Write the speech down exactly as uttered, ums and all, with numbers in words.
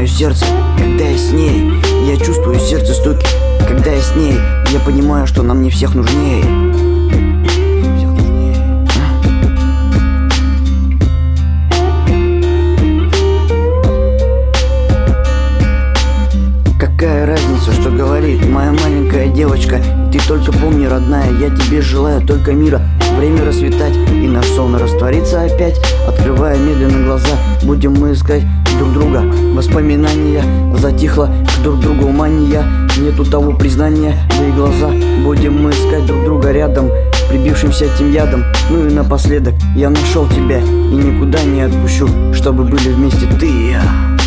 мое сердце, когда я с ней. Я чувствую сердце стуки, когда я с ней. Я понимаю, что нам не всех нужнее. Какая разница, что говорит моя маленькая девочка? Ты только помни, родная, я тебе желаю только мира. Время расцветать и наш сон растворится опять. Открывая медленно глаза, будем мы искать друг друга. Воспоминания затихло к друг другу мания. Нету того признания, да и глаза. Будем мы искать друг друга рядом, прибившимся этим ядом. Ну и напоследок, я нашел тебя и никуда не отпущу, чтобы были вместе ты и я.